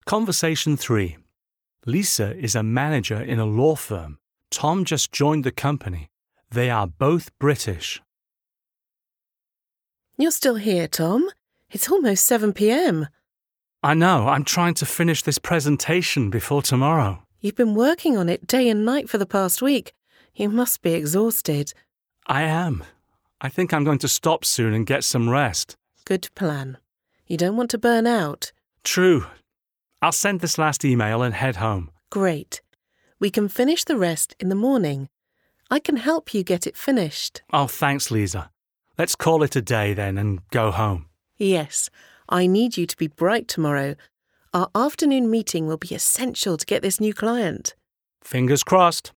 Conversation 3. Lisa is a manager in a law firm. Tom just joined the company. They are both British. You're still here, Tom. It's almost 7 p.m. I know, I'm trying to finish this presentation before tomorrow. You've been working on it day and night for the past week. You must be exhausted. I am. I think I'm going to stop soon and get some rest. Good plan. You don't want to burn out. True. I'll send this last email and head home. Great. We can finish the rest in the morning. I can help you get it finished. Oh, thanks, Lisa. Let's call it a day then and go home. Yes, I need you to be bright tomorrow. Our afternoon meeting will be essential to get this new client. Fingers crossed.